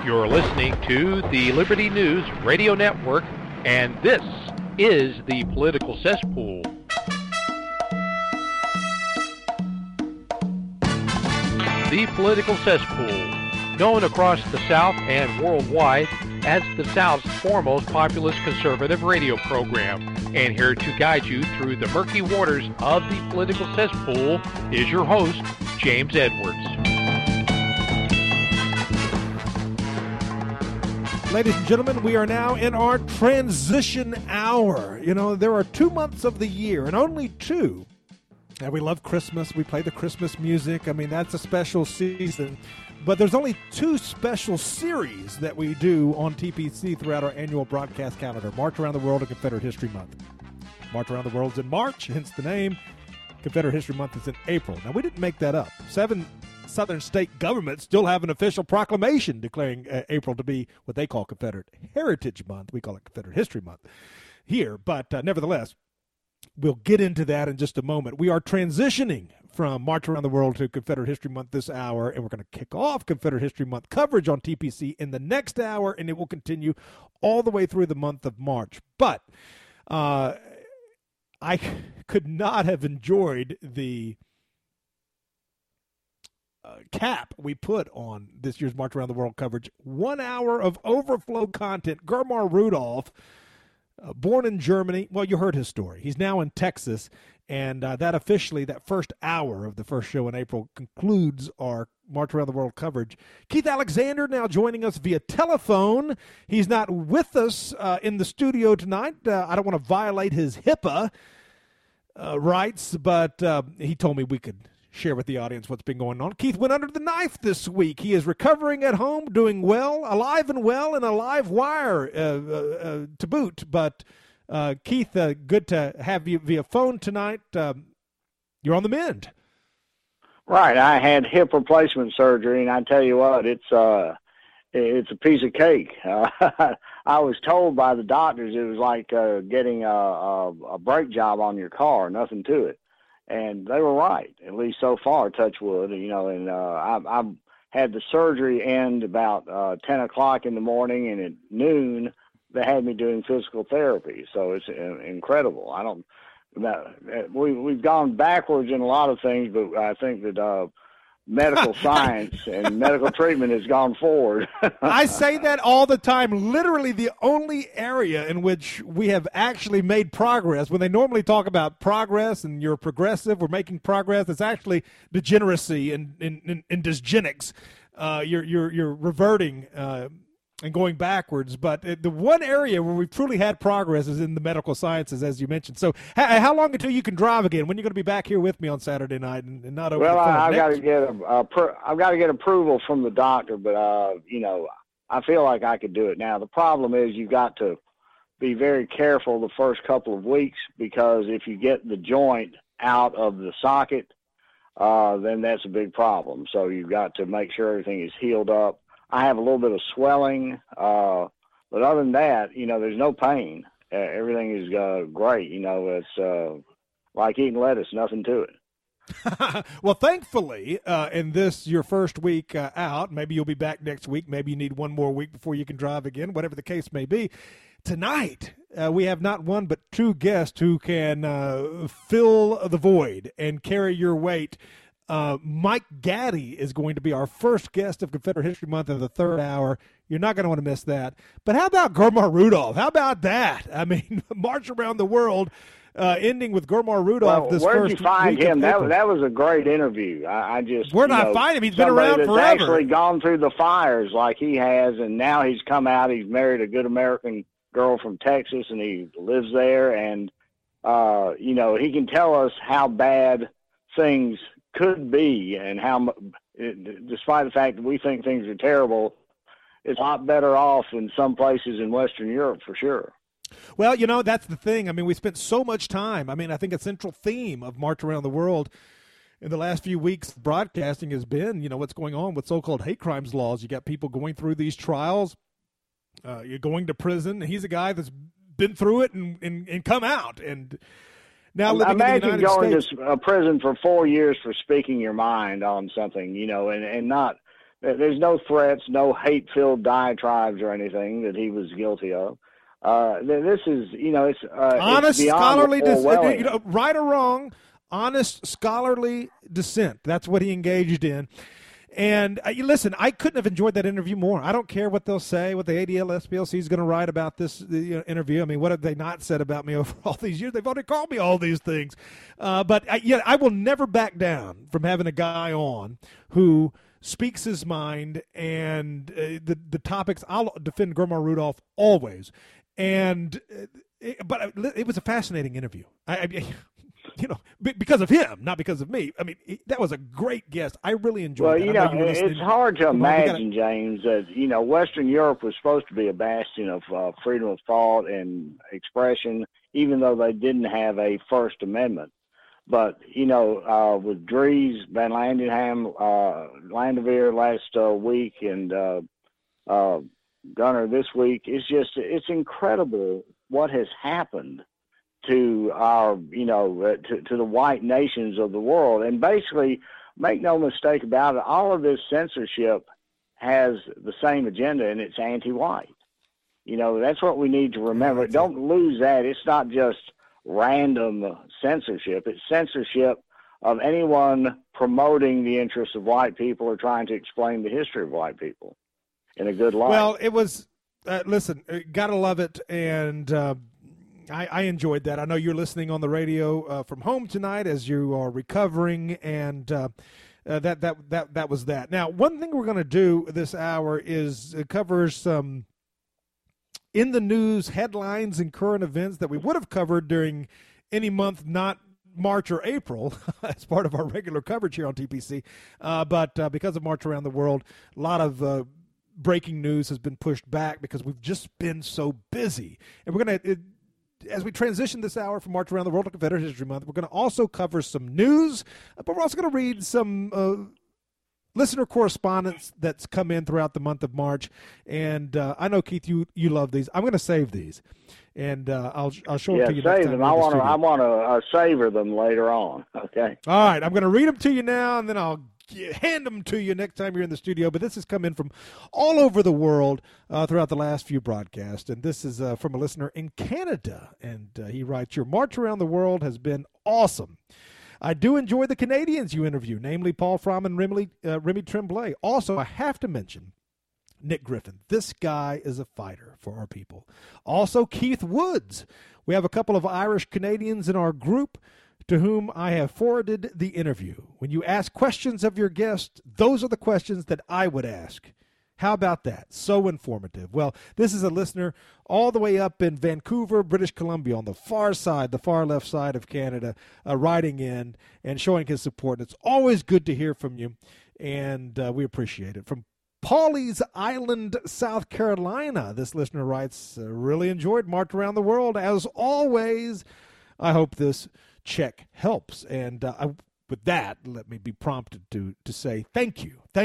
You're listening to the Liberty News Radio Network, and this is the Political Cesspool. The Political Cesspool, known across the South and worldwide as the South's foremost populist conservative radio program. And here to guide you through the murky waters of the Political Cesspool is your host, James Edwards. Ladies and gentlemen, we are now in our transition hour. You know, there are 2 months of the year, and only two. And we love Christmas. We play the Christmas music. I mean, that's a special season. But there's only two special series that we do on TPC throughout our annual broadcast calendar, March Around the World and Confederate History Month. March Around the World is in March, hence the name. Confederate History Month is in April. Now, we didn't make that up. 7 southern state governments still have an official proclamation declaring April to be what they call Confederate Heritage Month. We call it Confederate History Month here. But nevertheless, we'll get into that in just a moment. We are transitioning from March Around the World to Confederate History Month this hour, and we're going to kick off Confederate History Month coverage on TPC in the next hour, and it will continue all the way through the month of March. But I could not have enjoyed the cap we put on this year's March Around the World coverage. 1 hour of overflow content. Germar Rudolph, born in Germany. Well, you heard his story. He's now in Texas, and that first hour of the first show in April concludes our March Around the World coverage. Keith Alexander now joining us via telephone. He's not with us in the studio tonight. I don't want to violate his HIPAA rights, but he told me we could share with the audience what's been going on. Keith went under the knife this week. He is recovering at home, doing well, alive and well, and a live wire to boot. But Keith, good to have you via phone tonight. You're on the mend. Right. I had hip replacement surgery, and I tell you what, it's a piece of cake. I was told by the doctors it was like getting a brake job on your car, nothing to it. And they were right, at least so far, touch wood, you know, and I had the surgery end about 10 o'clock in the morning, and at noon they had me doing physical therapy. So it's incredible. We've gone backwards in a lot of things, but I think that medical science and medical treatment has gone forward. I say that all the time. Literally the only area in which we have actually made progress, when they normally talk about progress and you're progressive, we're making progress, it's actually degeneracy and dysgenics. You're reverting and going backwards. But the one area where we've truly had progress is in the medical sciences, as you mentioned. So how long until you can drive again? When are you going to be back here with me on Saturday night and not over the phone? I've got to get approval from the doctor, but you know, I feel like I could do it now. The problem is you've got to be very careful the first couple of weeks, because if you get the joint out of the socket, then that's a big problem. So you've got to make sure everything is healed up. I have a little bit of swelling, but other than that, you know, there's no pain. Everything is great. You know, it's like eating lettuce, nothing to it. Well, thankfully, in this, your first week out, maybe you'll be back next week. Maybe you need one more week before you can drive again, whatever the case may be. Tonight, we have not one but two guests who can fill the void and carry your weight. Mike Gaddy is going to be our first guest of Confederate History Month in the third hour. You're not going to want to miss that. But how about Germar Rudolph? How about that? I mean, March Around the World, ending with Germar Rudolph this first week. Where did you find him? That was a great interview. Where did I find him? He's been around forever. Actually gone through the fires like he has, and now he's come out. He's married a good American girl from Texas, and he lives there. And, you know, he can tell us how bad things could be, and how, despite the fact that we think things are terrible, it's a lot better off in some places in Western Europe for sure. Well, you know, that's the thing. I mean, we spent so much time. I mean, I think a central theme of March Around the World in the last few weeks broadcasting has been, you know, what's going on with so-called hate crimes laws. You got people going through these trials. You're going to prison. He's a guy that's been through it and come out. And now living imagine in the United going States. to prison for 4 years for speaking your mind on something, you know, and not there's no threats, no hate-filled diatribes or anything that he was guilty of. This is, it's honest, it's scholarly, Orwellian. right or wrong, honest, scholarly dissent. That's what he engaged in. And listen, I couldn't have enjoyed that interview more. I don't care what they'll say, what the ADL-SPLC is going to write about this interview. I mean, what have they not said about me over all these years? They've already called me all these things. But I will never back down from having a guy on who speaks his mind, and the topics. I'll defend Germar Rudolph always. And but it was a fascinating interview. Because of him, not because of me. I mean, that was a great guest. I really enjoyed it. Well, it's hard to imagine, James, that, Western Europe was supposed to be a bastion of freedom of thought and expression, even though they didn't have a First Amendment. But, with Dries Van Landerveer last week and Gunner this week, it's incredible what has happened to our, to the white nations of the world. And basically, make no mistake about it, all of this censorship has the same agenda, and it's anti-white. That's what we need to remember. Don't lose that. It's not just random censorship. It's censorship of anyone promoting the interests of white people or trying to explain the history of white people in a good light. Well, it was, listen, gotta love it, and I enjoyed that. I know you're listening on the radio from home tonight as you are recovering, and that was that. Now, one thing we're going to do this hour is cover some in the news headlines and current events that we would have covered during any month, not March or April, as part of our regular coverage here on TPC. But because of March Around the World, a lot of breaking news has been pushed back because we've just been so busy. And we're going to, as we transition this hour from March Around the World to Confederate History Month, we're going to also cover some news, but we're also going to read some listener correspondence that's come in throughout the month of March. And I know, Keith, you love these. I'm going to save these, and I'll show them to you next time. I want to savor them later on. Okay. All right. I'm going to read them to you now, and then I'll hand them to you next time you're in the studio. But this has come in from all over the world throughout the last few broadcasts. And this is from a listener in Canada. And he writes, "Your March Around the World has been awesome. I do enjoy the Canadians you interview, namely Paul Fromm and Remy Tremblay. Also, I have to mention Nick Griffin. This guy is a fighter for our people. Also, Keith Woods. We have a couple of Irish Canadians in our group to whom I have forwarded the interview. When you ask questions of your guest, those are the questions that I would ask. How about that? So informative." Well, this is a listener all the way up in Vancouver, British Columbia, on the far side, the far left side of Canada, writing in and showing his support. It's always good to hear from you, and we appreciate it. From Pawleys Island, South Carolina, this listener writes, "Really enjoyed March Around the World, as always. I hope this check helps." And with that, let me be prompted to say thank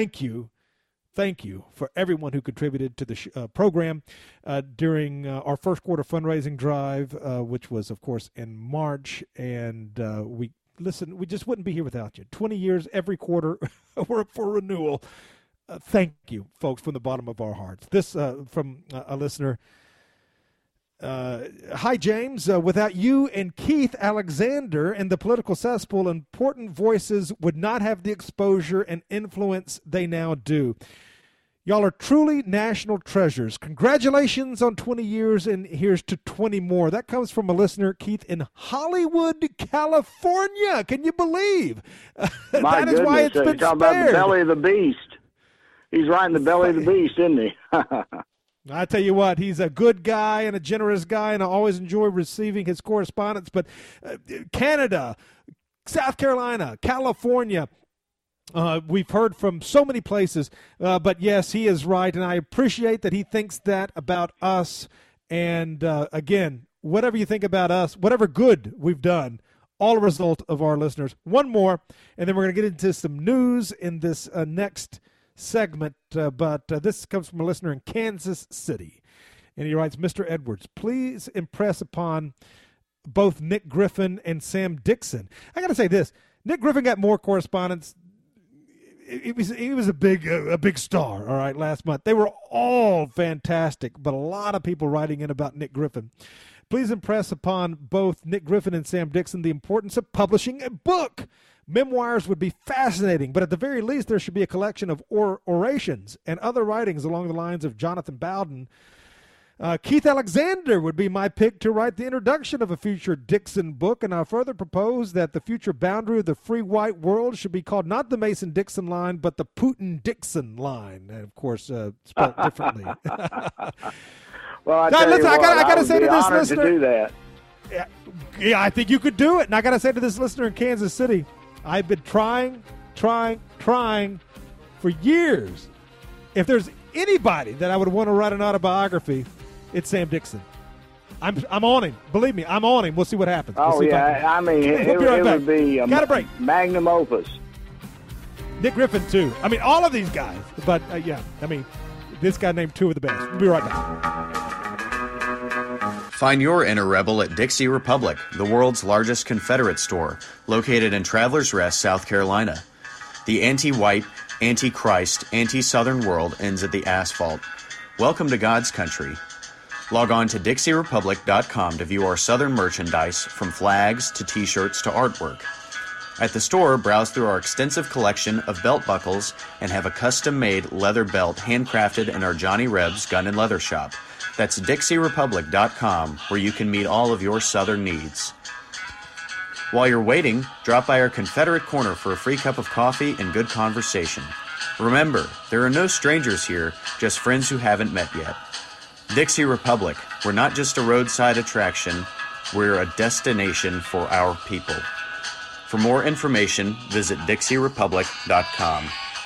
you for everyone who contributed to the program during our first quarter fundraising drive, which was, of course, in March. And we just wouldn't be here without you. 20 years every quarter, we're up for renewal. Thank you, folks, from the bottom of our hearts. This from a listener. "Hi, James. Without you and Keith Alexander and the political cesspool, important voices would not have the exposure and influence they now do. Y'all are truly national treasures. Congratulations on 20 years, and here's to 20 more." That comes from a listener, Keith, in Hollywood, California. Can you believe? That is why it's been talking about the belly of the beast. He's right in the belly of the beast, isn't he? I tell you what, he's a good guy and a generous guy, and I always enjoy receiving his correspondence. But Canada, South Carolina, California, we've heard from so many places. But yes, he is right, and I appreciate that he thinks that about us. And again, whatever you think about us, whatever good we've done, all a result of our listeners. One more, and then we're going to get into some news in this next segment, but this comes from a listener in Kansas City, and he writes, "Mr. Edwards, please impress upon both Nick Griffin and Sam Dixon." I got to say this: Nick Griffin got more correspondence he was a big star, all right, last month. They were all fantastic, but a lot of people writing in about Nick Griffin. Please impress upon both Nick Griffin and Sam Dixon the importance of publishing a book. Memoirs would be fascinating, but at the very least, there should be a collection of orations and other writings along the lines of Jonathan Bowden. Keith Alexander would be my pick to write the introduction of a future Dixon book, and I further propose that the future boundary of the free white world should be called not the Mason-Dixon line, but the Putin-Dixon line, and of course, spelled differently. Well, I got to say to this listener, to do that. Yeah, I think you could do it. And I got to say to this listener in Kansas City, I've been trying for years. If there's anybody that I would want to write an autobiography, it's Sam Dixon. I'm on him. Believe me, I'm on him. We'll see what happens. I mean, it would be a break. magnum opus. Nick Griffin, too. I mean, all of these guys. But, this guy named two of the best. We'll be right back. Find your inner rebel at Dixie Republic, the world's largest Confederate store, located in Travelers Rest, South Carolina. The anti-white, anti-Christ, anti-Southern world ends at the asphalt. Welcome to God's country. Log on to DixieRepublic.com to view our Southern merchandise, from flags to T-shirts to artwork. At the store, browse through our extensive collection of belt buckles and have a custom-made leather belt handcrafted in our Johnny Rebs Gun and Leather Shop. That's DixieRepublic.com, where you can meet all of your Southern needs. While you're waiting, drop by our Confederate Corner for a free cup of coffee and good conversation. Remember, there are no strangers here, just friends who haven't met yet. Dixie Republic, we're not just a roadside attraction, we're a destination for our people. For more information, visit DixieRepublic.com.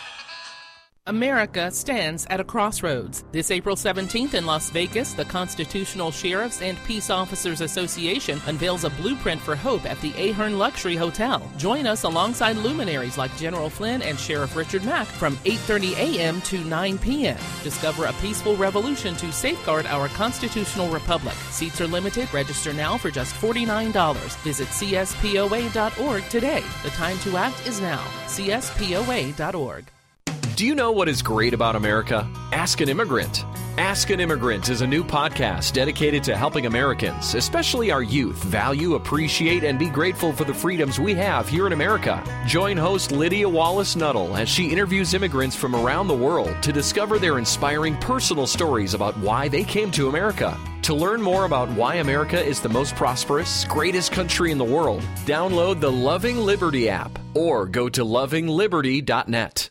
America stands at a crossroads. This April 17th in Las Vegas, the Constitutional Sheriffs and Peace Officers Association unveils a blueprint for hope at the Ahern Luxury Hotel. Join us alongside luminaries like General Flynn and Sheriff Richard Mack from 8:30 a.m. to 9 p.m. Discover a peaceful revolution to safeguard our constitutional republic. Seats are limited. Register now for just $49. Visit cspoa.org today. The time to act is now. cspoa.org. Do you know what is great about America? Ask an Immigrant. Ask an Immigrant is a new podcast dedicated to helping Americans, especially our youth, value, appreciate, and be grateful for the freedoms we have here in America. Join host Lydia Wallace-Nuttall as she interviews immigrants from around the world to discover their inspiring personal stories about why they came to America. To learn more about why America is the most prosperous, greatest country in the world, download the Loving Liberty app or go to lovingliberty.net.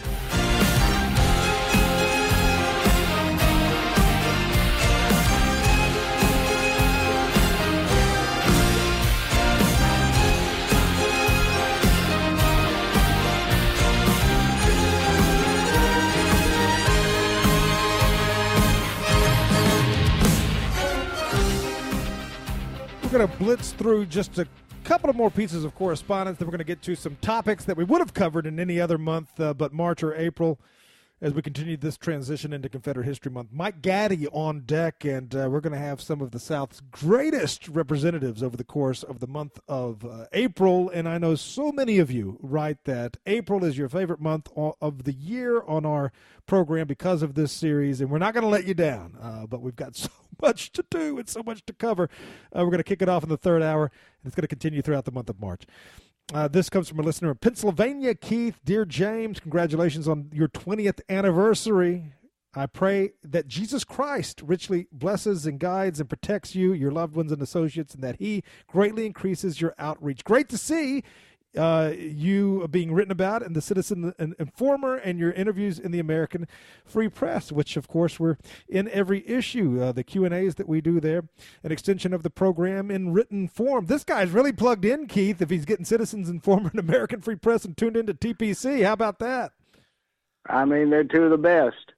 We're going to blitz through just a couple of more pieces of correspondence. Then we're going to get to some topics that we would have covered in any other month but March or April as we continue this transition into Confederate History Month. Mike Gaddy on deck, and we're going to have some of the South's greatest representatives over the course of the month of April. And I know so many of you write that April is your favorite month of the year on our program because of this series, and we're not going to let you down, but we've got so much to do and so much to cover. We're going to kick it off in the third hour, and it's going to continue throughout the month of March. This comes from a listener in Pennsylvania. Keith, dear James, congratulations on your 20th anniversary. I pray that Jesus Christ richly blesses and guides and protects you, your loved ones and associates, and that he greatly increases your outreach. Great to see you being written about in the Citizen Informer and your interviews in the American Free Press, which, of course, we're in every issue. The Q&As that we do there, an extension of the program in written form. This guy's really plugged in, Keith, if he's getting Citizens Informer and American Free Press and tuned into TPC. How about that? I mean, they're two of the best.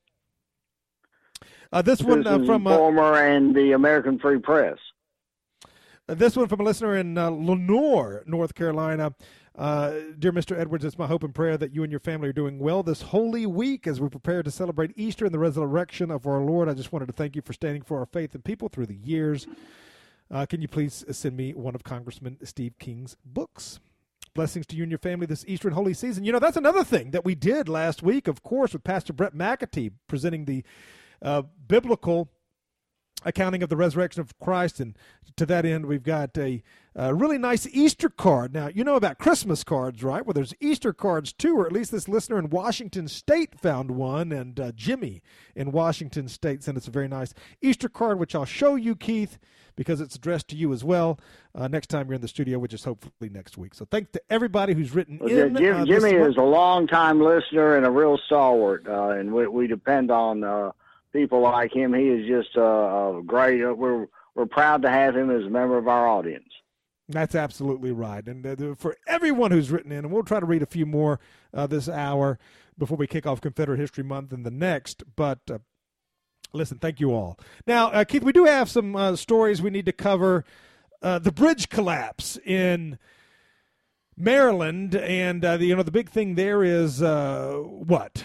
This one from Informer and the American Free Press. This one from a listener in Lenoir, North Carolina. Dear Mr. Edwards, it's my hope and prayer that you and your family are doing well this holy week as we prepare to celebrate Easter and the resurrection of our Lord. I just wanted to thank you for standing for our faith and people through the years. Can you please send me one of Congressman Steve King's books? Blessings to you and your family this Easter and holy season. You know, that's another thing that we did last week, of course, with Pastor Brett McAtee presenting the biblical accounting of the resurrection of Christ, and to that end, we've got a really nice Easter card. Now, you know about Christmas cards, right? Well, there's Easter cards, too, or at least this listener in Washington State found one, and Jimmy in Washington State sent us a very nice Easter card, which I'll show you, Keith, because it's addressed to you as well next time you're in the studio, which is hopefully next week. So thanks to everybody who's written in. Jimmy is a long-time listener and a real stalwart, and we depend on people like him. He is just great. We're proud to have him as a member of our audience. That's absolutely right. And for everyone who's written in, and we'll try to read a few more this hour before we kick off Confederate History Month and the next. But listen, thank you all. Now, Keith, we do have some stories we need to cover. The bridge collapse in Maryland, and the big thing there is what?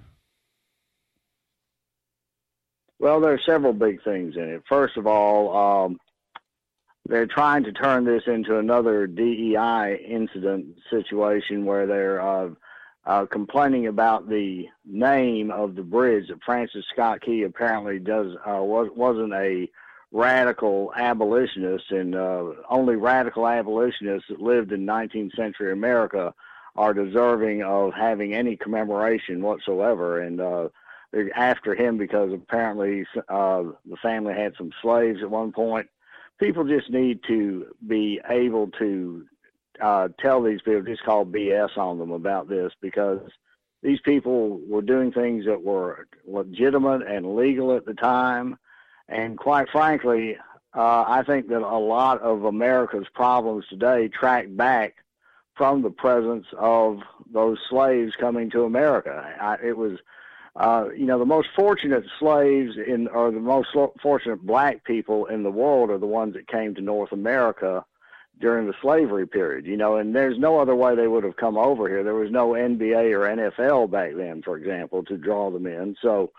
Well, there are several big things in it. First of all, they're trying to turn this into another DEI incident situation where they're complaining about the name of the bridge. That Francis Scott Key apparently wasn't a radical abolitionist, and only radical abolitionists that lived in 19th century America are deserving of having any commemoration whatsoever. And they're after him because apparently the family had some slaves at one point. People just need to be able to tell these people, just call BS on them about this, because these people were doing things that were legitimate and legal at the time. And quite frankly, I think that a lot of America's problems today track back from the presence of those slaves coming to America. It was the most fortunate slaves or the most fortunate black people in the world are the ones that came to North America during the slavery period, and there's no other way they would have come over here. There was no NBA or NFL back then, for example, to draw them in. So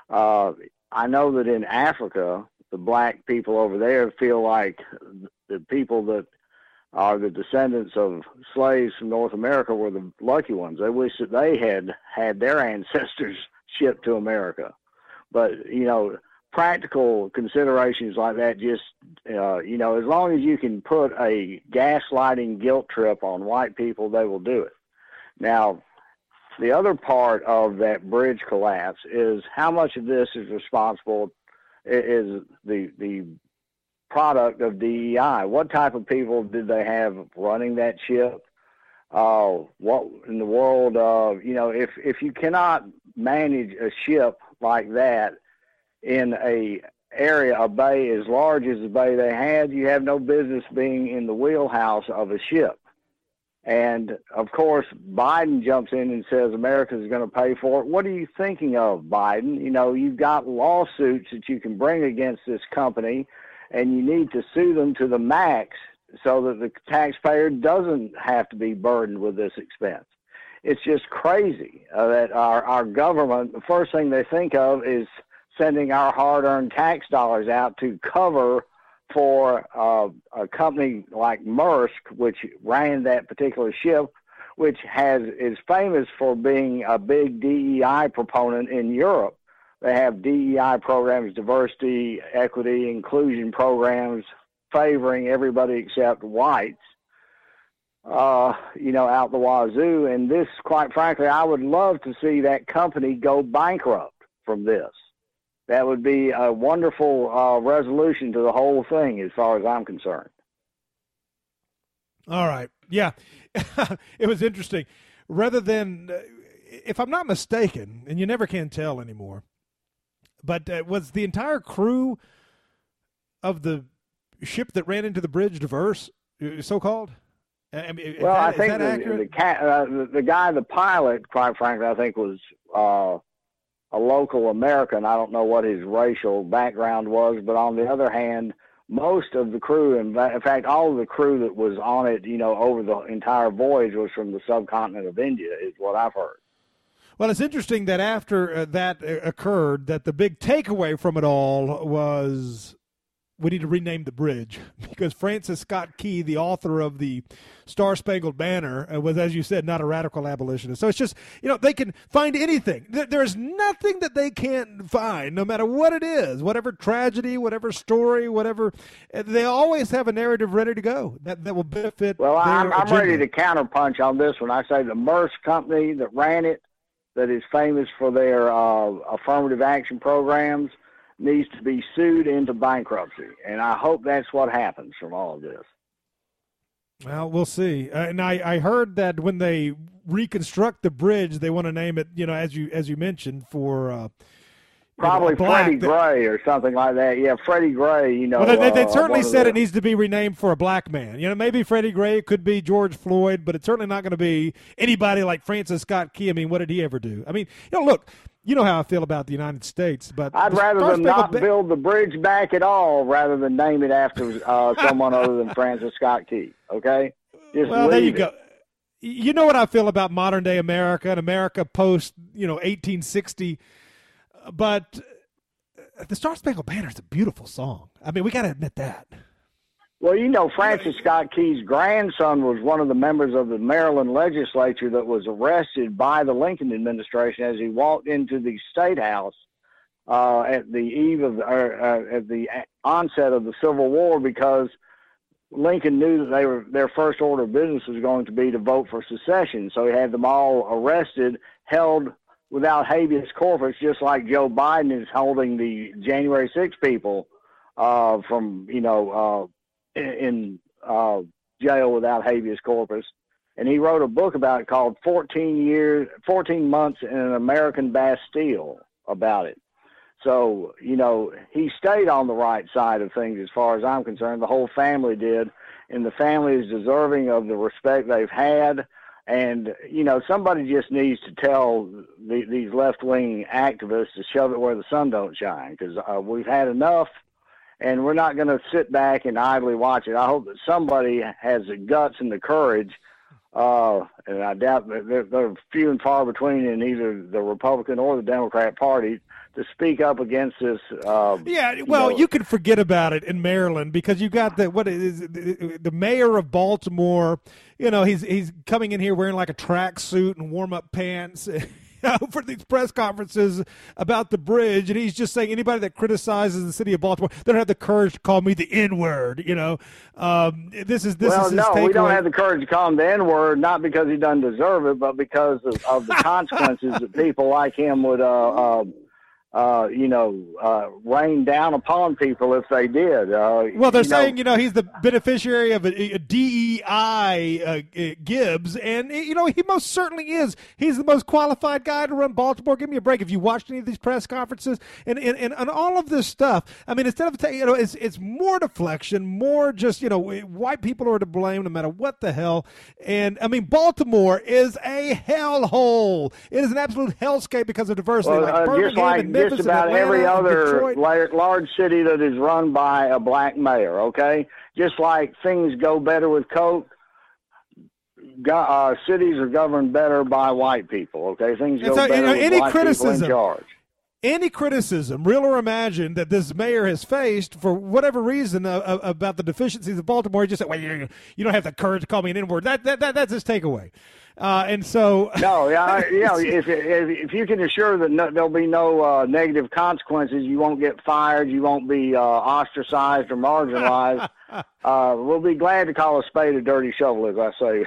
I know that in Africa, the black people over there feel like the people that are the descendants of slaves from North America were the lucky ones. They wish that they had their ancestors shipped to America. But, practical considerations like that just, as long as you can put a gaslighting guilt trip on white people, they will do it. Now, the other part of that bridge collapse is how much of this is responsible is the product of DEI. What type of people did they have running that ship? What in the world, if you cannot manage a ship like that in a bay as large as the bay they had, you have no business being in the wheelhouse of a ship. And of course, Biden jumps in and says America's going to pay for it. What are you thinking of, Biden? You've got lawsuits that you can bring against this company, and you need to sue them to the max so that the taxpayer doesn't have to be burdened with this expense. It's just crazy that our government, the first thing they think of is sending our hard-earned tax dollars out to cover for a company like Maersk, which ran that particular ship, which is famous for being a big DEI proponent in Europe. They have DEI programs, diversity, equity, inclusion programs, favoring everybody except whites, out the wazoo. And this, quite frankly, I would love to see that company go bankrupt from this. That would be a wonderful resolution to the whole thing as far as I'm concerned. All right. Yeah. It was interesting. Rather than, if I'm not mistaken, and you never can tell anymore, but was the entire crew of the ship that ran into the bridge diverse, so-called? I mean, I think the guy, the pilot, quite frankly, I think was a local American. I don't know what his racial background was, but on the other hand, most of the crew, in fact, all of the crew that was on it, over the entire voyage was from the subcontinent of India, is what I've heard. Well, it's interesting that after that occurred, that the big takeaway from it all was we need to rename the bridge because Francis Scott Key, the author of the Star-Spangled Banner, was, as you said, not a radical abolitionist. So it's just, they can find anything. There's nothing that they can't find, no matter what it is, whatever tragedy, whatever story, whatever. They always have a narrative ready to go that will benefit. Well, I'm ready to agenda. counterpunch on this one. I say the Maersk company that ran it, that is famous for their affirmative action programs, needs to be sued into bankruptcy. And I hope that's what happens from all of this. Well, we'll see. And I heard that when they reconstruct the bridge, they want to name it, as you mentioned, for probably Freddie Gray or something like that. Yeah, Freddie Gray. Well, they certainly said it needs to be renamed for a black man. Maybe Freddie Gray, it could be George Floyd, but it's certainly not going to be anybody like Francis Scott Key. I mean, what did he ever do? I mean, look. You know how I feel about the United States, but I'd rather them not build the bridge back at all, rather than name it after someone other than Francis Scott Key. Okay, well, there you go. You know what I feel about modern day America and America post 1860, but the Star-Spangled Banner is a beautiful song. I mean, we got to admit that. Well, Francis Scott Key's grandson was one of the members of the Maryland legislature that was arrested by the Lincoln administration as he walked into the State House at the eve of at the onset of the Civil War, because Lincoln knew that their first order of business was going to be to vote for secession. So he had them all arrested, held without habeas corpus, just like Joe Biden is holding the January 6 people from in jail without habeas corpus. And he wrote a book about it called 14 Months in an American Bastille about it. So, he stayed on the right side of things as far as I'm concerned. The whole family did. And the family is deserving of the respect they've had. And, somebody just needs to tell these left-wing activists to shove it where the sun don't shine, because we've had enough. And we're not going to sit back and idly watch it. I hope that somebody has the guts and the courage, and I doubt that they're few and far between in either the Republican or the Democrat Party, to speak up against this. You can forget about it in Maryland, because you got the mayor of Baltimore. He's coming in here wearing like a tracksuit and warm-up pants. For these press conferences about the bridge, and he's just saying anybody that criticizes the city of Baltimore, they don't have the courage to call me the N-word. This is no, we don't have the courage to call him the N-word, not because he doesn't deserve it, but because of the consequences that people like him would rain down upon people if they did. They're saying, he's the beneficiary of a DEI Gibbs, and, he most certainly is. He's the most qualified guy to run Baltimore. Give me a break. If you watched any of these press conferences and all of this stuff, I mean, instead of, it's more deflection, more just, white people are to blame no matter what the hell. And, I mean, Baltimore is a hellhole. It is an absolute hellscape because of diversity. Like Birmingham and Memphis, just about Atlanta, every other Detroit. Large city that is run by a black mayor, okay? Just like things go better with Coke, cities are governed better by white people, okay? Things go better with white people in charge. Any criticism, real or imagined, that this mayor has faced for whatever reason about the deficiencies of Baltimore, he just said, well, you don't have the courage to call me an N-word. That's his takeaway. And so if you can assure that there'll be no negative consequences, you won't get fired, you won't be ostracized or marginalized. We'll be glad to call a spade a dirty shovel, as I say.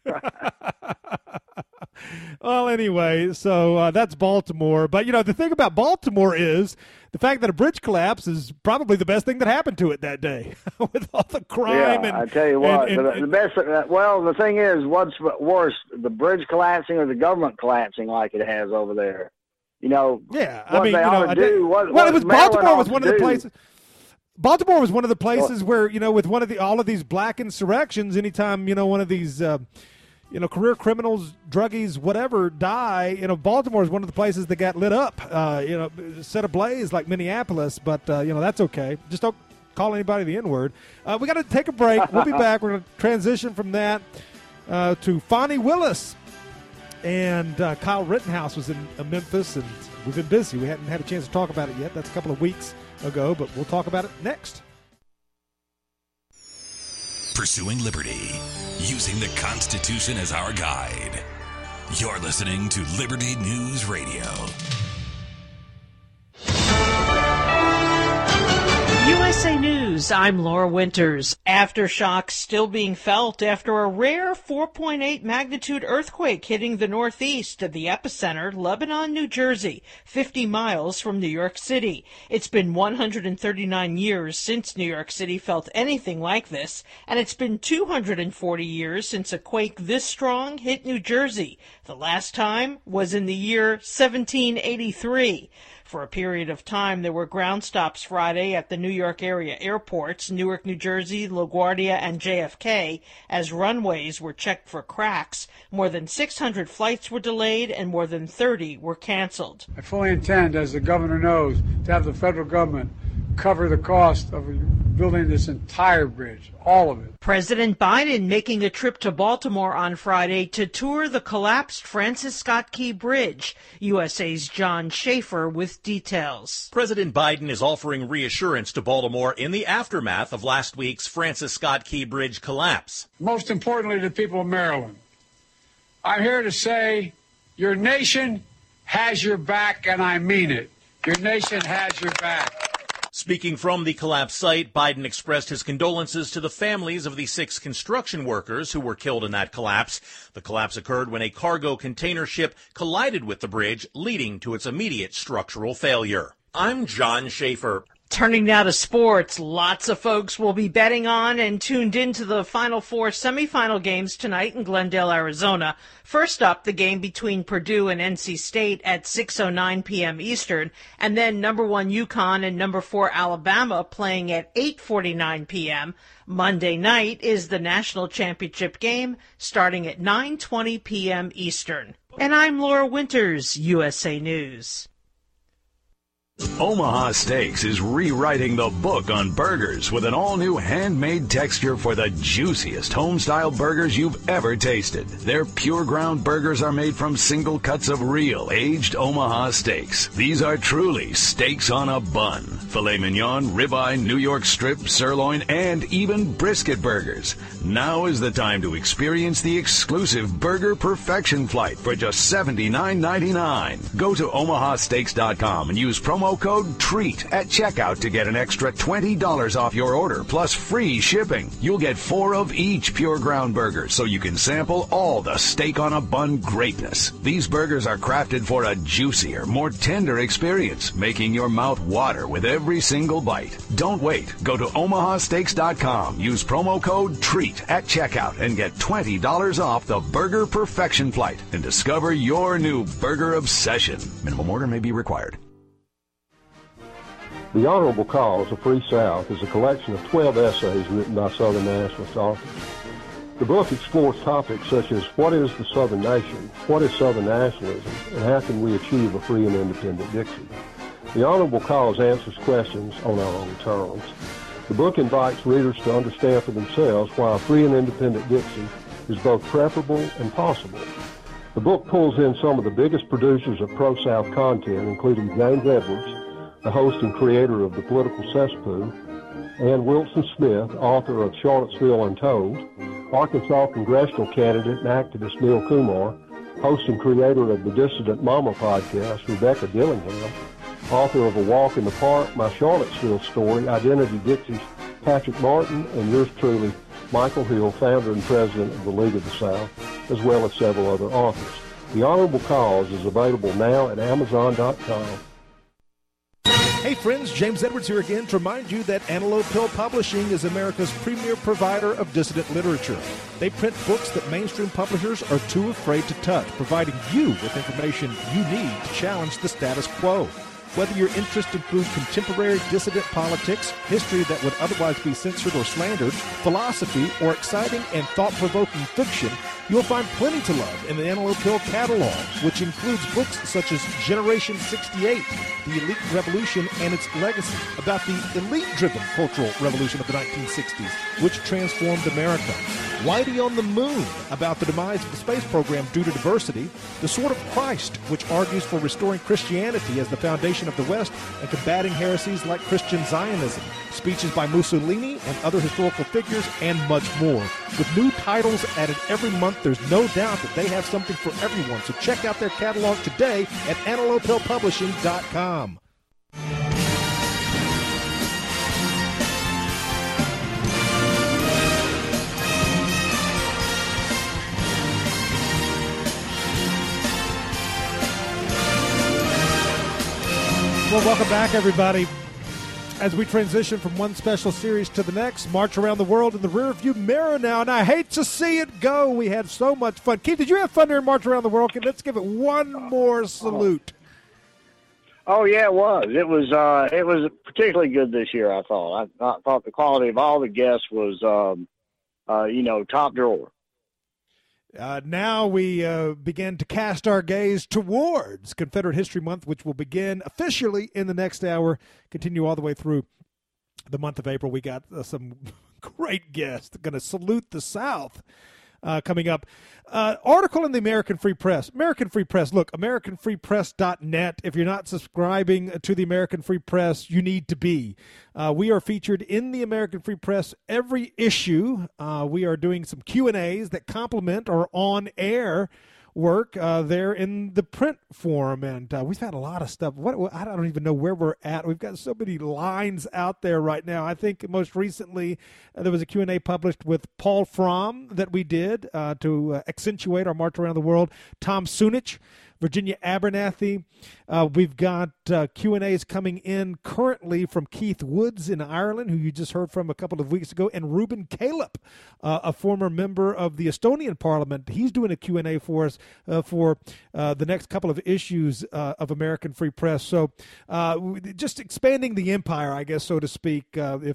Well, anyway, so that's Baltimore. But, the thing about Baltimore is the fact that a bridge collapse is probably the best thing that happened to it that day with all the crime. I tell you what, the best. Well, the thing is, what's worse, the bridge collapsing or the government collapsing like it has over there? Yeah, I mean, Baltimore was one of the places. Baltimore was one of the places where, with all of these black insurrections, anytime, one of these, career criminals, druggies, whatever, die, Baltimore is one of the places that got lit up, set ablaze like Minneapolis, but, that's okay. Just don't call anybody the N-word. We got to take a break. We'll be back. We're going to transition from that to Fonnie Willis. And Kyle Rittenhouse was in Memphis, and we've been busy. We hadn't had a chance to talk about it yet. That's a couple of weeks ago, but we'll talk about it next. Pursuing liberty, using the Constitution as our guide. You're listening to Liberty News Radio. USA News, I'm Laura Winters. Aftershocks still being felt after a rare 4.8 magnitude earthquake hitting the northeast of the epicenter, Lebanon, New Jersey, 50 miles from New York City. It's been 139 years since New York City felt anything like this, and it's been 240 years since a quake this strong hit New Jersey. The last time was in the year 1783. For a period of time, there were ground stops Friday at the New York area airports, Newark, New Jersey, LaGuardia, and JFK, as runways were checked for cracks. More than 600 flights were delayed and more than 30 were canceled. I fully intend, as the governor knows, to have the federal government cover the cost of building this entire bridge, all of it. President Biden making a trip to Baltimore on Friday to tour the collapsed Francis Scott Key Bridge. USA's John Schaefer with details. President Biden is offering reassurance to Baltimore in the aftermath of last week's Francis Scott Key Bridge collapse. Most importantly, to the people of Maryland, I'm here to say your nation has your back, and I mean it. Your nation has your back. Speaking from the collapse site, Biden expressed his condolences to the families of the 6 construction workers who were killed in that collapse. The collapse occurred when a cargo container ship collided with the bridge, leading to its immediate structural failure. I'm John Schaefer. Turning now to sports, lots of folks will be betting on and tuned into the Final Four semifinal games tonight in Glendale, Arizona. First up, the game between Purdue and NC State at 6:09 p.m. Eastern, and then number 1 UConn and number 4 Alabama playing at 8:49 p.m. Monday night is the national championship game starting at 9:20 p.m. Eastern. And I'm Laura Winters, USA News. Omaha Steaks is rewriting the book on burgers with an all-new handmade texture for the juiciest home-style burgers you've ever tasted. Their pure ground burgers are made from single cuts of real aged Omaha steaks. These are truly steaks on a bun. Filet mignon, ribeye, New York strip, sirloin, and even brisket burgers. Now is the time to experience the exclusive Burger Perfection Flight for just $79.99. Go to omahasteaks.com and use promo code TREAT at checkout to get an extra $20 off your order plus free shipping. You'll get 4 of each pure ground burger so you can sample all the steak on a bun greatness. These burgers are crafted for a juicier, more tender experience, making your mouth water with every single bite. Don't wait. Go to omahasteaks.com. Use promo code TREAT at checkout and get $20 off the Burger Perfection Flight and discover your new burger obsession. Minimum order may be required. The Honorable Cause, A Free South is a collection of 12 essays written by Southern nationalist authors. The book explores topics such as what is the Southern nation, what is Southern nationalism, and how can we achieve a free and independent Dixie. The Honorable Cause answers questions on our own terms. The book invites readers to understand for themselves why a free and independent Dixie is both preferable and possible. The book pulls in some of the biggest producers of pro-South content, including James Edwards, the host and creator of The Political Cesspool, and Wilson Smith, author of Charlottesville Untold, Arkansas congressional candidate and activist Neil Kumar, host and creator of the Dissident Mama podcast, Rebecca Dillingham, author of A Walk in the Park, My Charlottesville Story, Identity Dixie's Patrick Martin, and yours truly, Michael Hill, founder and president of the League of the South, as well as several other authors. The Honorable Cause is available now at Amazon.com. Hey friends, James Edwards here again to remind you that Antelope Hill Publishing is America's premier provider of dissident literature. They print books that mainstream publishers are too afraid to touch, providing you with information you need to challenge the status quo. Whether your interest includes contemporary dissident politics, history that would otherwise be censored or slandered, philosophy, or exciting and thought-provoking fiction, you'll find plenty to love in the Antelope Hill catalog, which includes books such as Generation 68, The Elite Revolution and Its Legacy, about the elite-driven cultural revolution of the 1960s, which transformed America. Whitey on the Moon, about the demise of the space program due to diversity. The Sword of Christ, which argues for restoring Christianity as the foundation of the West and combating heresies like Christian Zionism. Speeches by Mussolini and other historical figures, and much more. With new titles added every month, there's no doubt that they have something for everyone. So check out their catalog today at AntelopeHillPublishing.com. Well, welcome back, everybody. As we transition from one special series to the next, March Around the World in the rearview mirror now, and I hate to see it go. We had so much fun. Keith, did you have fun during March Around the World? Let's give it one more salute. Oh yeah, it was. It was particularly good this year. I thought. I thought the quality of all the guests was, top drawer. Now we begin to cast our gaze towards Confederate History Month, which will begin officially in the next hour, continue all the way through the month of April. We got some great guests going to salute the South coming up. Article in the American Free Press. American Free Press. Look, AmericanFreePress.net. If you're not subscribing to the American Free Press, you need to be. We are featured in the American Free Press every issue. We are doing some Q&As that complement our on-air work there in the print form, and we've had a lot of stuff. I don't even know where we're at. We've got so many lines out there right now. I think most recently there was a Q&A published with Paul Fromm that we did to accentuate our March Around the World. Tom Sunich, Virginia Abernathy. We've got Q&As coming in currently from Keith Woods in Ireland, who you just heard from a couple of weeks ago, and Ruben Caleb, a former member of the Estonian Parliament. He's doing a Q&A for us for the next couple of issues of American Free Press. So just expanding the empire, I guess, so to speak, if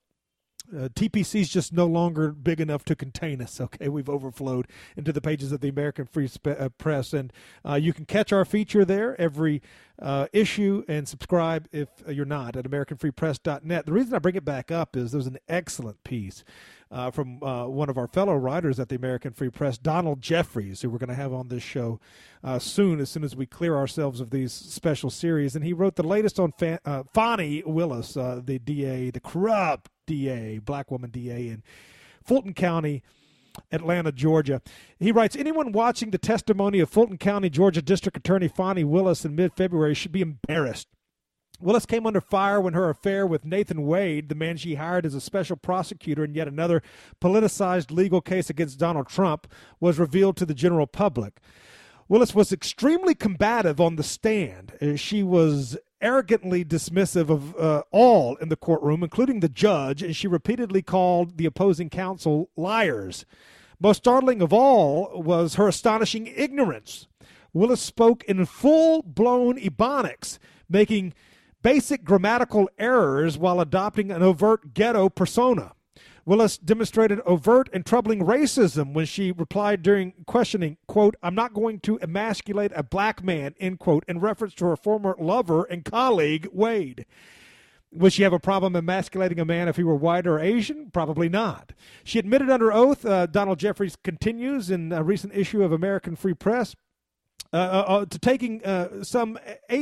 TPC is just no longer big enough to contain us. Okay, we've overflowed into the pages of the American Free Press, and you can catch our feature there every issue and subscribe if you're not at AmericanFreePress.net. The reason I bring it back up is there's an excellent piece from one of our fellow writers at the American Free Press, Donald Jeffries, who we're going to have on this show soon as we clear ourselves of these special series. And he wrote the latest on Fani Willis, the DA, the corrupt DA, black woman DA in Fulton County, Atlanta, Georgia. He writes, anyone watching the testimony of Fulton County, Georgia District Attorney Fani Willis in mid-February should be embarrassed. Willis came under fire when her affair with Nathan Wade, the man she hired as a special prosecutor in yet another politicized legal case against Donald Trump, was revealed to the general public. Willis was extremely combative on the stand. She was arrogantly dismissive of all in the courtroom, including the judge, and she repeatedly called the opposing counsel liars. Most startling of all was her astonishing ignorance. Willis spoke in full-blown Ebonics, making basic grammatical errors while adopting an overt ghetto persona. Willis demonstrated overt and troubling racism when she replied during questioning, quote, I'm not going to emasculate a black man, end quote, in reference to her former lover and colleague, Wade. Would she have a problem emasculating a man if he were white or Asian? Probably not. She admitted under oath, Donald Jeffries continues in a recent issue of American Free Press, to taking some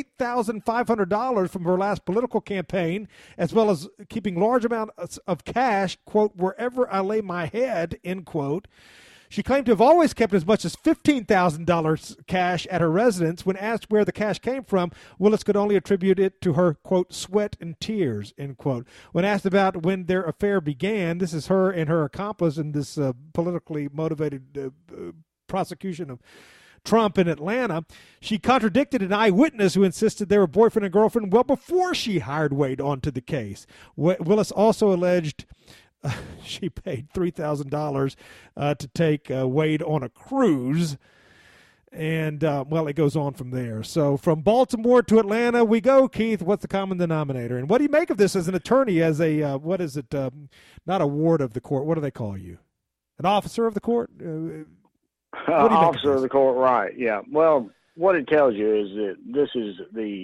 $8,500 from her last political campaign, as well as keeping large amounts of cash, quote, wherever I lay my head, end quote. She claimed to have always kept as much as $15,000 cash at her residence. When asked where the cash came from, Willis could only attribute it to her, quote, sweat and tears, end quote. When asked about when their affair began, this is her and her accomplice in this politically motivated prosecution of Trump in Atlanta, she contradicted an eyewitness who insisted they were boyfriend and girlfriend well before she hired Wade onto the case. Willis also alleged she paid $3,000 to take Wade on a cruise. And, it goes on from there. So from Baltimore to Atlanta we go, Keith. What's the common denominator? And what do you make of this as an attorney, as a, not a ward of the court. What do they call you? An officer of the court? Officer of the court, right, yeah. Well, what it tells you is that this is the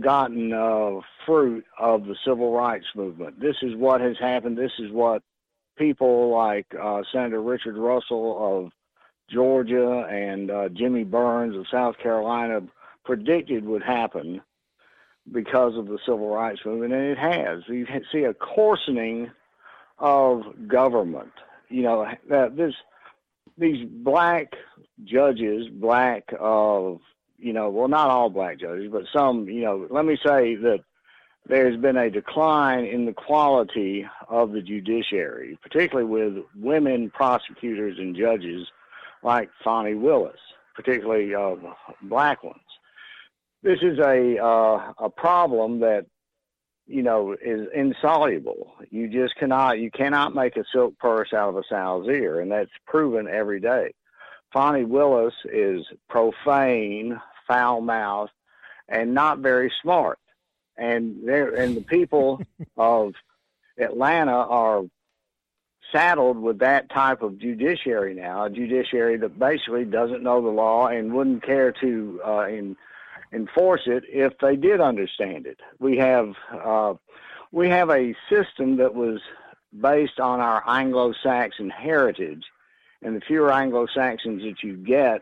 misbegotten fruit of the civil rights movement. This is what has happened. This is what people like Senator Richard Russell of Georgia and Jimmy Burns of South Carolina predicted would happen because of the civil rights movement, and it has. You see a coarsening of government. You know, these black judges, well, not all black judges, but some, let me say that there's been a decline in the quality of the judiciary, particularly with women prosecutors and judges like Fani Willis, particularly black ones. This is a problem that, is insoluble. You cannot make a silk purse out of a sow's ear, and that's proven every day. Fani Willis is profane, foul-mouthed, and not very smart. And the people of Atlanta are saddled with that type of judiciary now, a judiciary that basically doesn't know the law and wouldn't care to enforce it if they did understand it. We have a system that was based on our Anglo-Saxon heritage, and the fewer Anglo-Saxons that you get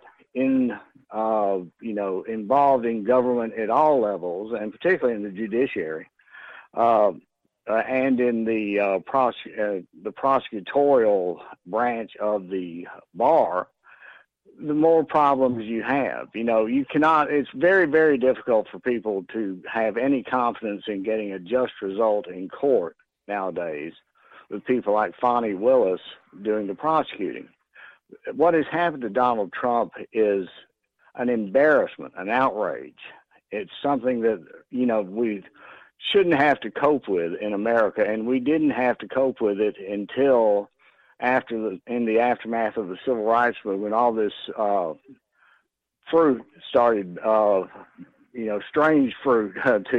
involved in government at all levels, and particularly in the judiciary, and in the prosecutorial branch of the bar, the more problems you have. It's very, very difficult for people to have any confidence in getting a just result in court nowadays with people like Fani Willis doing the prosecuting. What has happened to Donald Trump is an embarrassment, an outrage. It's something that, we shouldn't have to cope with in America, and we didn't have to cope with it until in the aftermath of the civil rights movement. All this fruit started, strange fruit,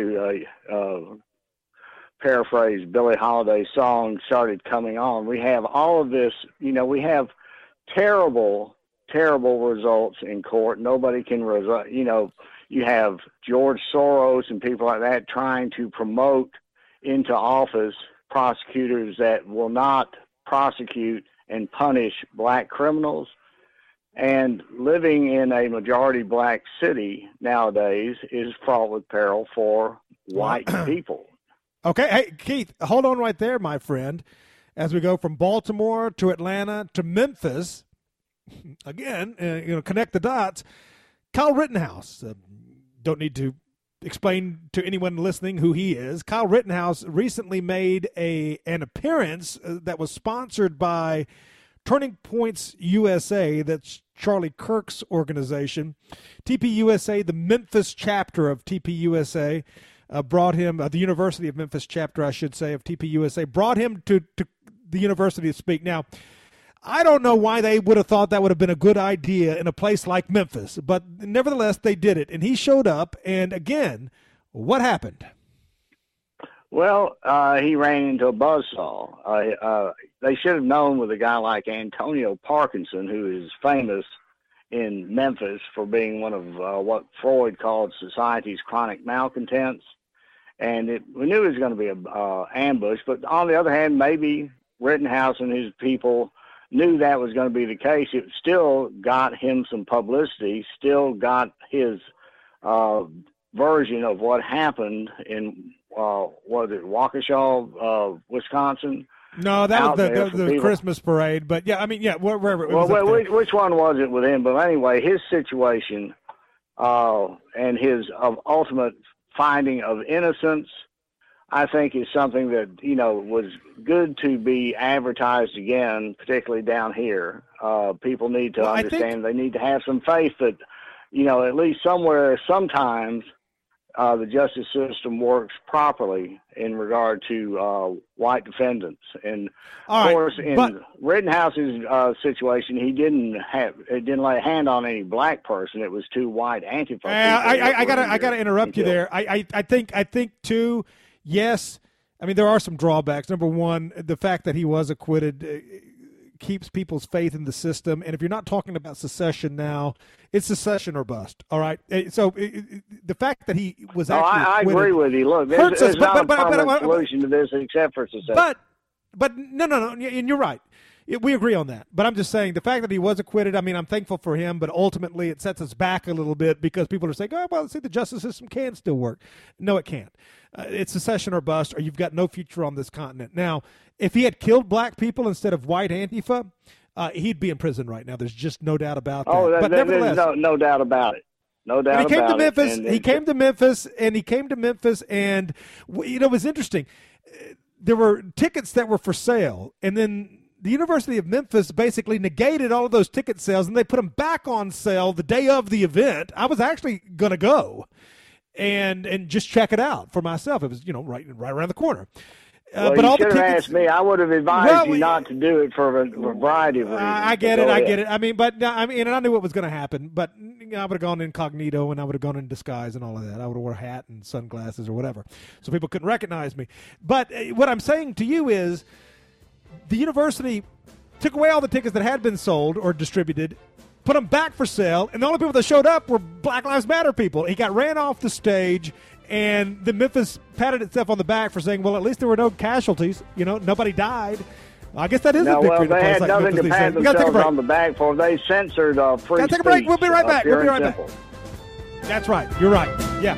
to paraphrase Billie Holiday's song, started coming on. We have all of this, we have terrible results in court. Nobody can you have George Soros and people like that trying to promote into office prosecutors that will not prosecute and punish black criminals. And living in a majority black city nowadays is fraught with peril for white people. Okay. Hey, Keith, hold on right there, my friend. As we go from Baltimore to Atlanta to Memphis, again, connect the dots. Kyle Rittenhouse, don't need to explain to anyone listening who he is. Kyle Rittenhouse recently made an appearance that was sponsored by Turning Points USA, that's Charlie Kirk's organization. TPUSA, the Memphis chapter of TPUSA, brought him, the University of Memphis chapter, I should say, of TPUSA, brought him to the university to speak. Now, I don't know why they would have thought that would have been a good idea in a place like Memphis, but nevertheless, they did it. And he showed up, and again, what happened? Well, he ran into a buzzsaw. They should have known with a guy like Antonio Parkinson, who is famous in Memphis for being one of what Freud called society's chronic malcontents. And we knew it was going to be an ambush, but on the other hand, maybe Rittenhouse and his people knew that was going to be the case. It still got him some publicity, still got his version of what happened in, Waukesha, Wisconsin? No, that was the Christmas parade, but yeah, wherever. Which one was it with him? But anyway, his situation and his ultimate finding of innocence, I think, is something that, was good to be advertised again, particularly down here. People need to understand they need to have some faith that, at least somewhere, sometimes, the justice system works properly in regard to white defendants. And of course, in Rittenhouse's situation, he didn't lay a hand on any black person. It was two white Antifa. I gotta interrupt you there. I think too. Yes, there are some drawbacks. Number one, the fact that he was acquitted keeps people's faith in the system. And if you're not talking about secession now, it's secession or bust. All right. So the fact that he was actually I agree with you. Look, there's not a permanent solution to this except for secession. But no, and you're right. We agree on that. But I'm just saying the fact that he was acquitted, I mean, I'm thankful for him, but ultimately it sets us back a little bit because people are saying, oh, well, see, the justice system can still work. No, it can't. It's secession or bust, or you've got no future on this continent. Now, if he had killed black people instead of white Antifa, he'd be in prison right now. There's just no doubt about that. Oh, but nevertheless, there's no doubt about it. No doubt he came about to Memphis. it. He came to Memphis, and it was interesting. There were tickets that were for sale, and then the University of Memphis basically negated all of those ticket sales, and they put them back on sale the day of the event. I was actually going to go and just check it out for myself. It was, right around the corner. But you all should have asked me. I would have advised you not to do it for a variety of reasons. I get it. I mean, and I knew what was going to happen. But I would have gone incognito, and I would have gone in disguise, and all of that. I would have worn a hat and sunglasses or whatever, so people couldn't recognize me. But what I'm saying to you is, the university took away all the tickets that had been sold or distributed, put them back for sale, and the only people that showed up were Black Lives Matter people. He got ran off the stage, and the Memphis patted itself on the back for saying, well, at least there were no casualties. Nobody died. I guess that is a victory. Well, they had nothing to pat themselves on the back for. They censored free speech. Take a break. We'll be right back. That's right. You're right. Yeah.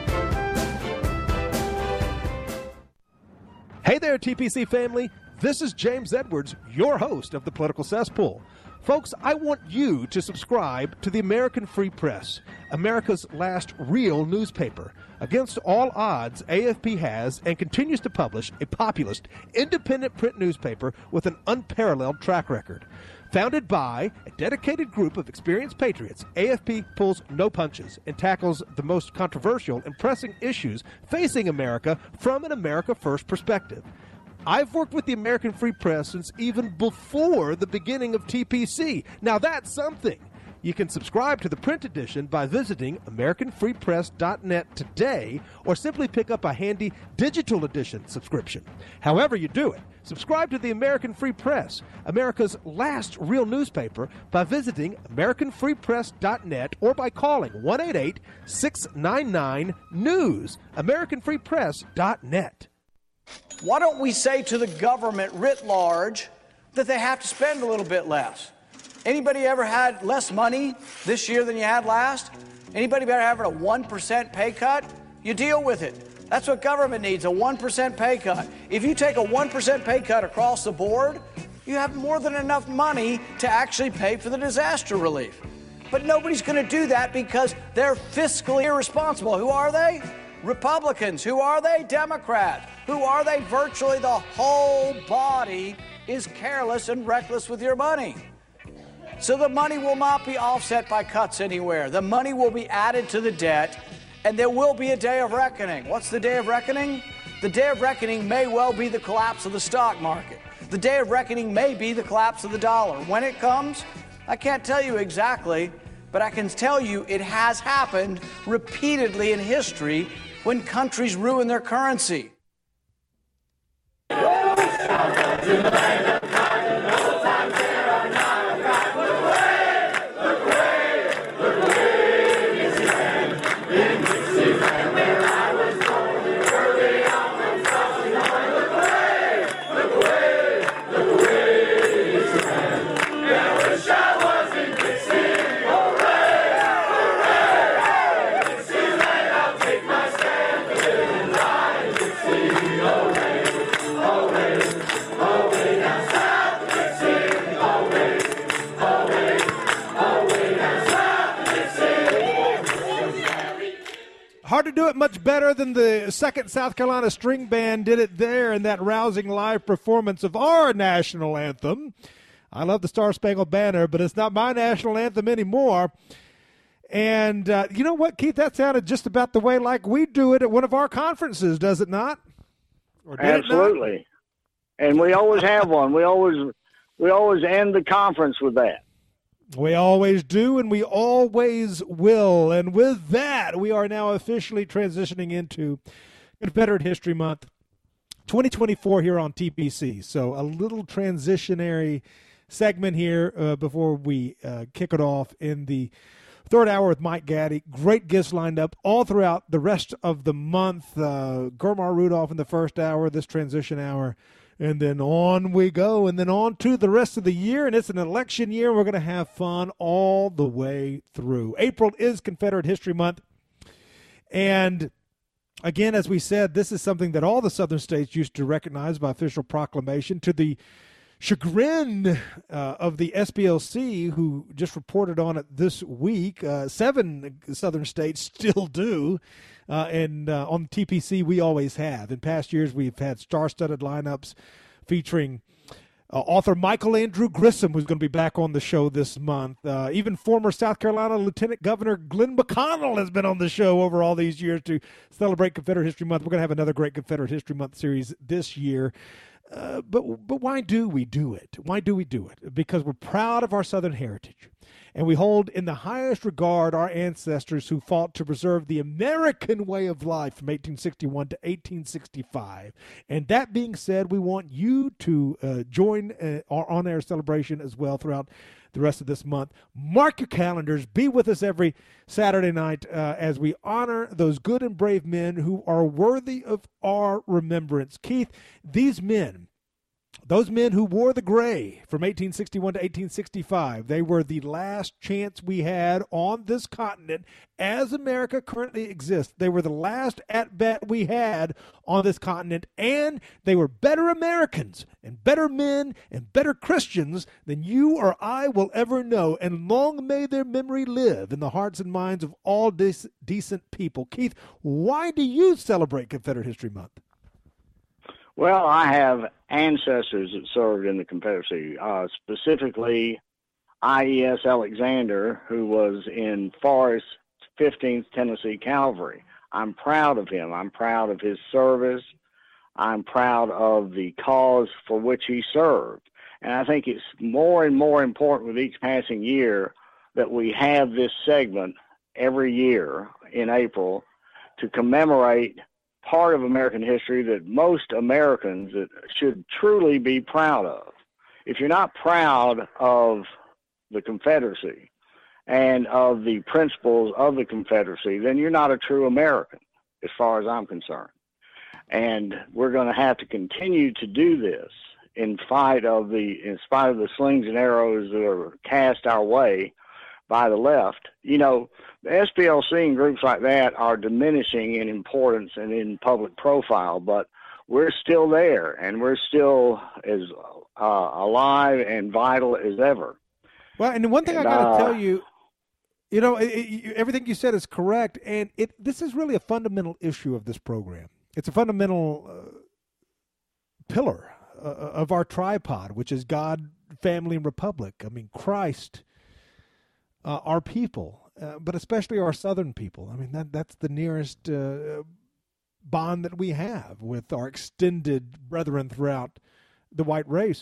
Hey there, TPC family. This is James Edwards, your host of the Political Cesspool. Folks, I want you to subscribe to the American Free Press, America's last real newspaper. Against all odds, AFP has and continues to publish a populist, independent print newspaper with an unparalleled track record. Founded by a dedicated group of experienced patriots, AFP pulls no punches and tackles the most controversial and pressing issues facing America from an America First perspective. I've worked with the American Free Press since even before the beginning of TPC. Now that's something. You can subscribe to the print edition by visiting AmericanFreePress.net today, or simply pick up a handy digital edition subscription. However you do it, subscribe to the American Free Press, America's last real newspaper, by visiting AmericanFreePress.net or by calling 1-888-699-NEWS, AmericanFreePress.net. Why don't we say to the government writ large that they have to spend a little bit less? Anybody ever had less money this year than you had last? Anybody ever having a 1% pay cut? You deal with it. That's what government needs, a 1% pay cut. If you take a 1% pay cut across the board, you have more than enough money to actually pay for the disaster relief. But nobody's going to do that because they're fiscally irresponsible. Who are they? Republicans. Who are they? Democrats. Who are they? Virtually the whole body is careless and reckless with your money. So the money will not be offset by cuts anywhere. The money will be added to the debt, and there will be a day of reckoning. What's the day of reckoning? The day of reckoning may well be the collapse of the stock market. The day of reckoning may be the collapse of the dollar. When it comes, I can't tell you exactly, but I can tell you it has happened repeatedly in history when countries ruin their currency. Hard to do it much better than the 2nd South Carolina String Band did it there in that rousing live performance of our national anthem. I love the Star Spangled Banner, but it's not my national anthem anymore. And you know what, Keith? That sounded just about the way like we do it at one of our conferences, does it not? Or did Absolutely. It not? And we always have one. We always end the conference with that. We always do, and we always will. And with that, we are now officially transitioning into Confederate History Month 2024 here on TPC. So a little transitionary segment here before we kick it off in the third hour with Mike Gaddy. Great guests lined up all throughout the rest of the month. Gurmar Rudolph in the first hour, this transition hour. And then on we go, and then on to the rest of the year, and it's an election year. We're going to have fun all the way through. April is Confederate History Month, and again, as we said, this is something that all the southern states used to recognize by official proclamation, to the chagrin of the SPLC, who just reported on it this week. 7 southern states still do. And on the TPC, we always have. In past years, we've had star-studded lineups featuring author Michael Andrew Grissom, who's going to be back on the show this month. Even former South Carolina Lieutenant Governor Glenn McConnell has been on the show over all these years to celebrate Confederate History Month. We're going to have another great Confederate History Month series this year. But why do we do it? Why do we do it? Because we're proud of our Southern heritage, and we hold in the highest regard our ancestors who fought to preserve the American way of life from 1861 to 1865. And that being said, we want you to join our on-air celebration as well throughout the rest of this month. Mark your calendars. Be with us every Saturday night as we honor those good and brave men who are worthy of our remembrance. Keith, these men, those men who wore the gray from 1861 to 1865, they were the last chance we had on this continent as America currently exists. They were the last at-bat we had on this continent, and they were better Americans and better men and better Christians than you or I will ever know, and long may their memory live in the hearts and minds of all decent people. Keith, why do you celebrate Confederate History Month? Well, I have ancestors that served in the Confederacy, specifically IES Alexander, who was in Forrest's 15th Tennessee Cavalry. I'm proud of him. I'm proud of his service. I'm proud of the cause for which he served. And I think it's more and more important with each passing year that we have this segment every year in April to commemorate part of American history that most Americans should truly be proud of. If you're not proud of the Confederacy and of the principles of the Confederacy, then you're not a true American, as far as I'm concerned. And we're going to have to continue to do this in spite of the slings and arrows that are cast our way by the left. You know, the SPLC and groups like that are diminishing in importance and in public profile, but we're still there, and we're still as alive and vital as ever. Well, and one thing I got to tell you, you know, everything you said is correct, and this is really a fundamental issue of this program. It's a fundamental pillar of our tripod, which is God, family, and republic. I mean, Christ, our people, but especially our Southern people. I mean, that's the nearest bond that we have with our extended brethren throughout the white race.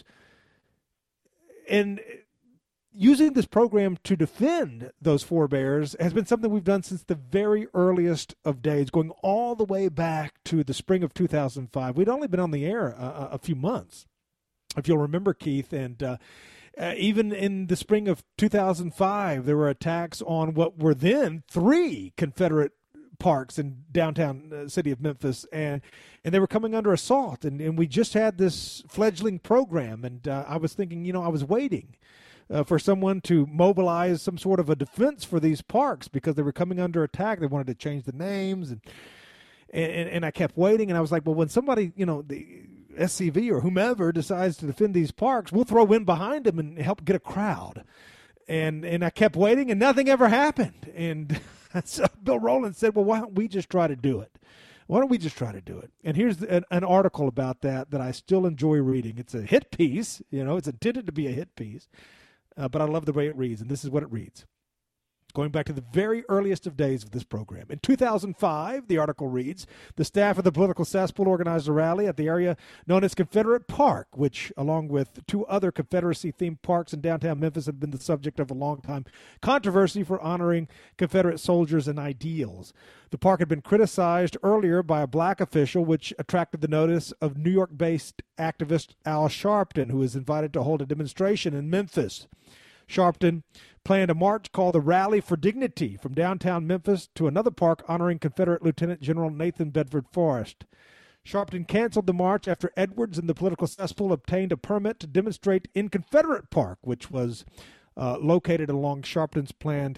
And using this program to defend those forebears has been something we've done since the very earliest of days, going all the way back to the spring of 2005. We'd only been on the air a few months, if you'll remember, Keith, and even in the spring of 2005, there were attacks on what were then 3 Confederate parks in downtown city of Memphis, and they were coming under assault, and we just had this fledgling program, and I was thinking, you know, I was waiting for someone to mobilize some sort of a defense for these parks because they were coming under attack. They wanted to change the names, and I kept waiting, and I was like, well, when somebody, you know, the SCV or whomever decides to defend these parks, we'll throw in behind them and help get a crowd. And I kept waiting, and nothing ever happened. And so Bill Rowland said, well, why don't we just try to do it? Why don't we just try to do it? And here's an article about that I still enjoy reading. It's a hit piece. You know, it's intended to be a hit piece. But I love the way it reads, and this is what it reads. Going back to the very earliest of days of this program. In 2005, the article reads, the staff of the political cesspool organized a rally at the area known as Confederate Park, which, along with 2 other Confederacy-themed parks in downtown Memphis, had been the subject of a long-time controversy for honoring Confederate soldiers and ideals. The park had been criticized earlier by a black official, which attracted the notice of New York-based activist Al Sharpton, who was invited to hold a demonstration in Memphis. Sharpton planned a march called the Rally for Dignity from downtown Memphis to another park honoring Confederate Lieutenant General Nathan Bedford Forrest. Sharpton canceled the march after Edwards and the political cesspool obtained a permit to demonstrate in Confederate Park, which was located along Sharpton's planned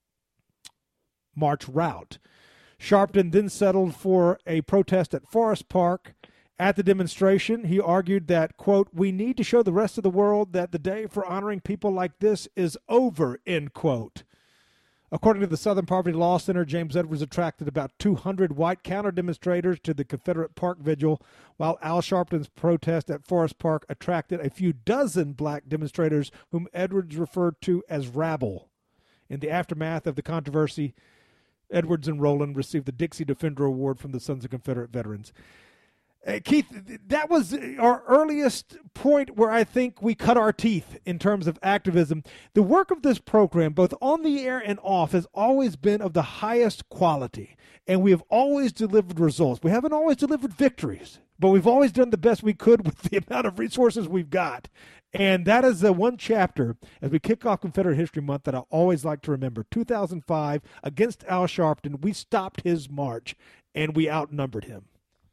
march route. Sharpton then settled for a protest at Forest Park. At the demonstration, he argued that, quote, "we need to show the rest of the world that the day for honoring people like this is over," end quote. According to the Southern Poverty Law Center, James Edwards attracted about 200 white counter-demonstrators to the Confederate Park Vigil, while Al Sharpton's protest at Forest Park attracted a few dozen black demonstrators whom Edwards referred to as rabble. In the aftermath of the controversy, Edwards and Rowland received the Dixie Defender Award from the Sons of Confederate Veterans. Keith, that was our earliest point where I think we cut our teeth in terms of activism. The work of this program, both on the air and off, has always been of the highest quality, and we have always delivered results. We haven't always delivered victories, but we've always done the best we could with the amount of resources we've got. And that is the one chapter, as we kick off Confederate History Month, that I always like to remember. 2005, against Al Sharpton, we stopped his march, and we outnumbered him.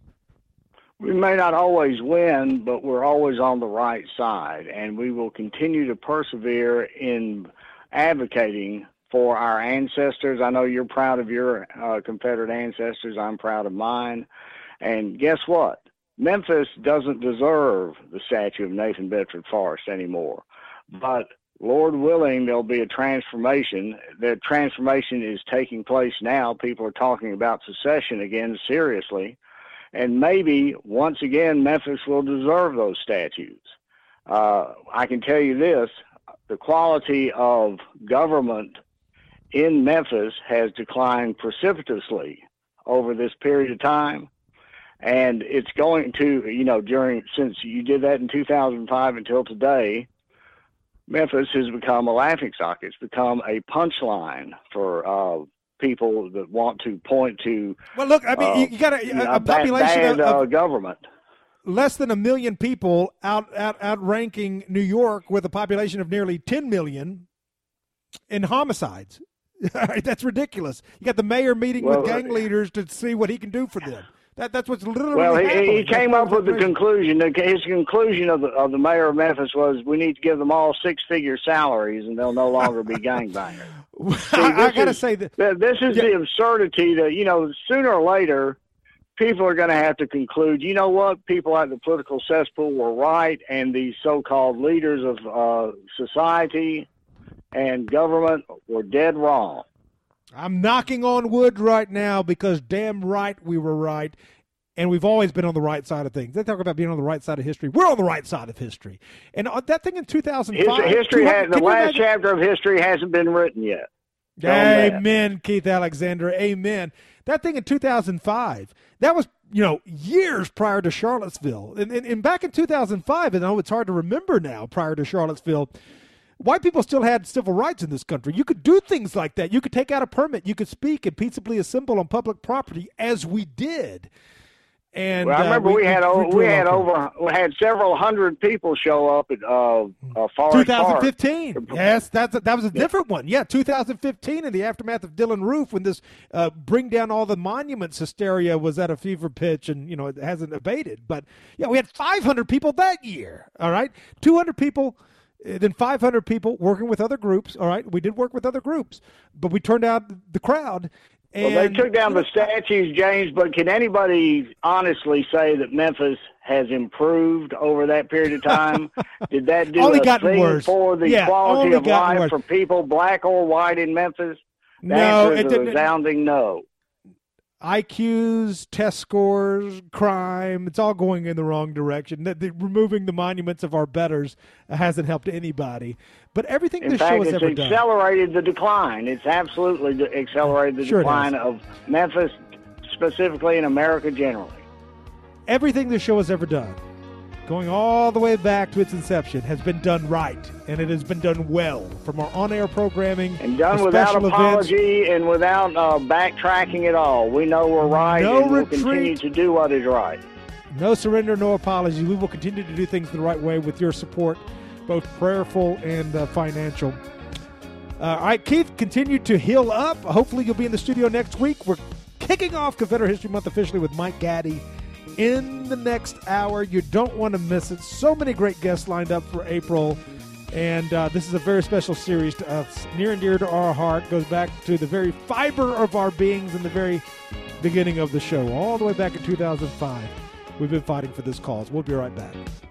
We may not always win, but we're always on the right side, and we will continue to persevere in advocating for our ancestors. I know you're proud of your Confederate ancestors. I'm proud of mine. And guess what? Memphis doesn't deserve the statue of Nathan Bedford Forrest anymore. But Lord willing, there'll be a transformation. The transformation is taking place now. People are talking about secession again seriously. And maybe, once again, Memphis will deserve those statues. I can tell you this, the quality of government in Memphis has declined precipitously over this period of time. And it's going to, since you did that in 2005 until today, Memphis has become a laughingstock. It's become a punchline for people that want to point to. Well, look, I mean, you got a population of government. Less than 1 million people outranking New York with a population of nearly 10 million in homicides. That's ridiculous. You got the mayor meeting with gang leaders to see what he can do for them. That's what's literally happening. He came up with the conclusion. His conclusion of the mayor of Memphis was, we need to give them all 6-figure salaries, and they'll no longer be gangbangers. I got to say that this is the absurdity that sooner or later people are going to have to conclude. You know what? People at the political cesspool were right, and these so-called leaders of society and government were dead wrong. I'm knocking on wood right now because damn right we were right, and we've always been on the right side of things. They talk about being on the right side of history. We're on the right side of history. And that thing in 2005. The last chapter of history hasn't been written yet. Amen, Keith Alexander. Amen. That thing in 2005, that was, years prior to Charlottesville. And back in 2005, and I know it's hard to remember now, prior to Charlottesville, white people still had civil rights in this country. You could do things like that. You could take out a permit. You could speak and peaceably assemble on public property, as we did. And I remember we had several hundred people show up at Forest 2015. Park. Yes, that was a different one. Yeah, 2015 in the aftermath of Dylan Roof, when this bring down all the monuments hysteria was at a fever pitch, and it hasn't abated. But yeah, we had 500 people that year. All right, 200 people. Then 500 people working with other groups. All right, we did work with other groups, but we turned out the crowd. And, well, they took down the statues, James, but can anybody honestly say that Memphis has improved over that period of time? Did that do a thing for the quality of life for people, black or white, in Memphis? The answer is a resounding no. IQs, test scores, crime, it's all going in the wrong direction. Removing the monuments of our betters hasn't helped anybody. But everything this show has ever done. In fact, it's accelerated the decline. It's absolutely accelerated the decline of Memphis, specifically in America generally. Everything this show has ever done, going all the way back to its inception, has been done right, and it has been done well, from our on-air programming and done without apology and without backtracking at all. We know we're right, and we'll continue to do what is right. No surrender, no apology. We will continue to do things the right way with your support, both prayerful and financial. All right, Keith, continue to heal up. Hopefully you'll be in the studio next week. We're kicking off Confederate History Month officially with Mike Gaddy in the next hour. You don't want to miss it. So many great guests lined up for April. And this is a very special series to us, near and dear to our heart. Goes back to the very fiber of our beings in the very beginning of the show, all the way back in 2005. We've been fighting for this cause. We'll be right back.